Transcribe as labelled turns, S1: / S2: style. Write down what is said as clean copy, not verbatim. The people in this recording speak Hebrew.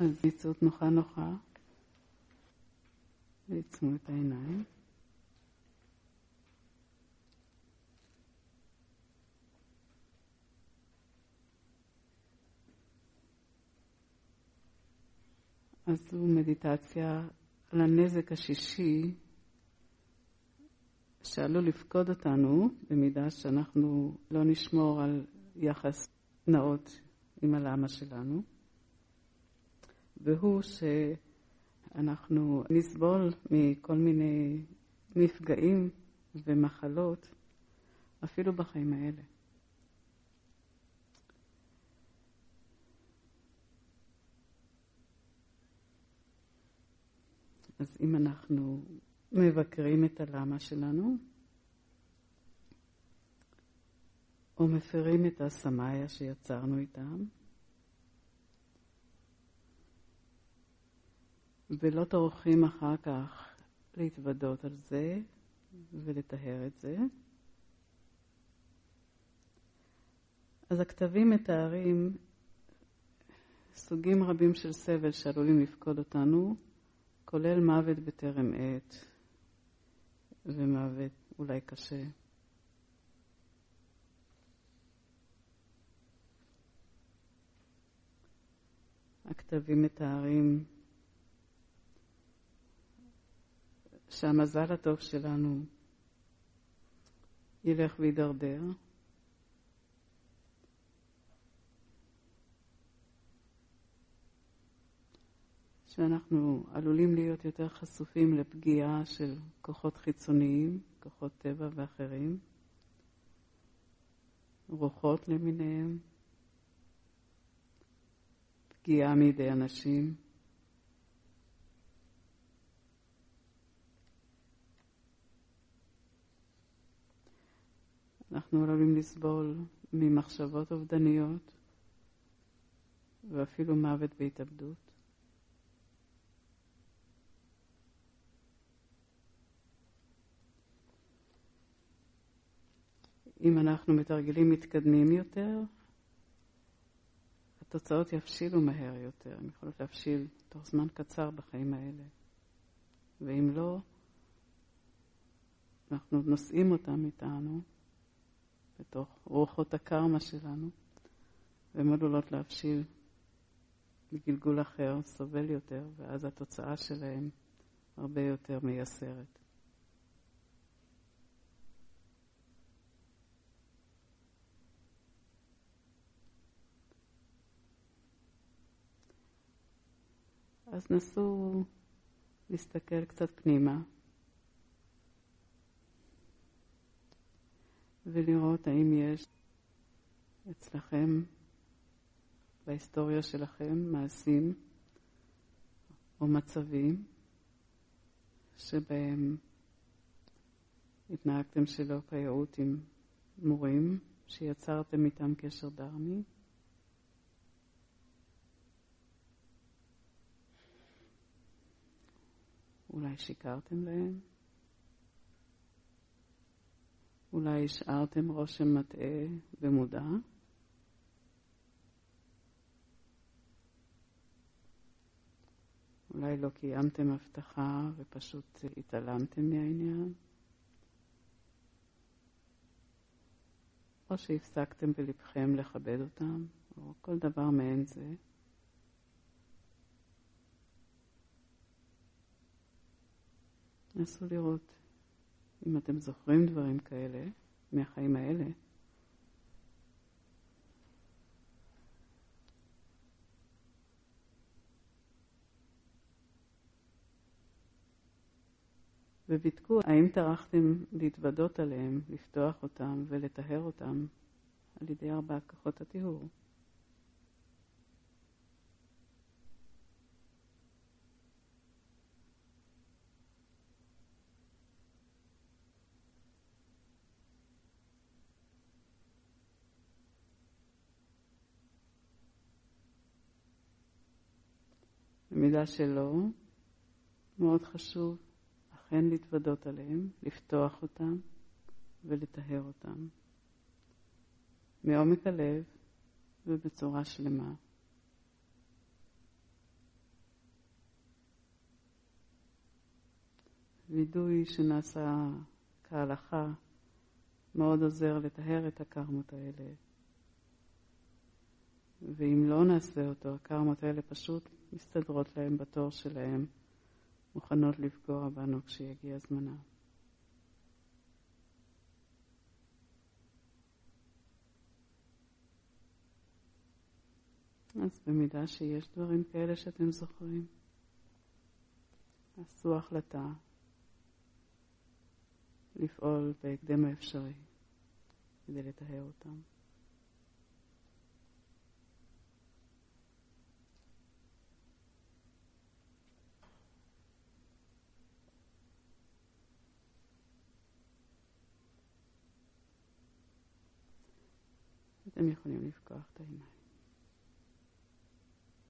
S1: אז מציאות נוחה, ועצמו את העיניים. אז זו מדיטציה על הנזק השישי שעלול לפקוד אותנו במידה שאנחנו לא נשמור על יחס נאות עם הלמה שלנו, והוא שאנחנו נסבול מכל מיני מפגעים ומחלות אפילו בחיים האלה. אז אם אנחנו מבקרים את הלמה שלנו, או מפרים את הסמאיה שיצרנו איתם, ולא טורחים אחר כך להתוודות על זה ולטהר את זה, אז הכתבים מתארים סוגים רבים של סבל שעלולים לפקוד אותנו, כולל מוות בטרם עת, ומוות אולי קשה. הכתבים מתארים שהמזל הטוב שלנו ילך וידרדר, שאנחנו עלולים להיות יותר חשופים לפגיעה של כוחות חיצוניים, כוחות טבע ואחרים, רוחות למיניהם, פגיעה מידי אנשים. אנחנו עלולים לסבול ממחשבות אובדניות ואפילו מוות בהתאבדות. אם אנחנו מתרגלים מתקדמים יותר, התוצאות יפשילו מהר יותר. הן יכולות להפשיל תוך זמן קצר בחיים האלה. ואם לא, אנחנו נושאים אותם איתנו בתוך רוחות הקרמה שלנו, והן עלולות להפשיל בגלגול אחר, סובל יותר, ואז התוצאה שלהם הרבה יותר מייסרת. אז נסו להסתכל קצת פנימה ולראות האם יש אצלכם בהיסטוריה שלכם מעשים או מצבים שבהם התנהגתם שלא כיאות עם מורים שיצרתם איתם קשר דרמי. אולי שיקרתם להם, אולי השארתם רושם מטעה במודע, אולי לא קיימתם הבטחה ופשוט התעלמתם מהעניין, או שהפסקתם בלבכם לכבד אותם, או כל דבר מעין זה. נסו לראות אם אתם זוכרים דברים כאלה מהחיים האלה. ובדקו האם טרחתם להתוודות עליהם, לפתוח אותם ולטהר אותם על ידי 4 כוחות הטיהור. במידה שלא, מאוד חשוב אכן להתוודות עליהם, לפתוח אותם ולטהר אותם מעומק הלב ובצורה שלמה. וידוי שנעשה כהלכה מאוד עוזר לטהר את הקרמות האלה. ואם לא נעשה אותו, הקרמות האלה פשוט מסתדרות להם בתור שלהם, מוכנות לפגוע בנו כשיגיע זמנה. אז במידה שיש דברים כאלה שאתם זוכרים, עשו החלטה לפעול בהקדם האפשרי כדי לטהר אותם. אתם יכולים לפקוח את העיניים.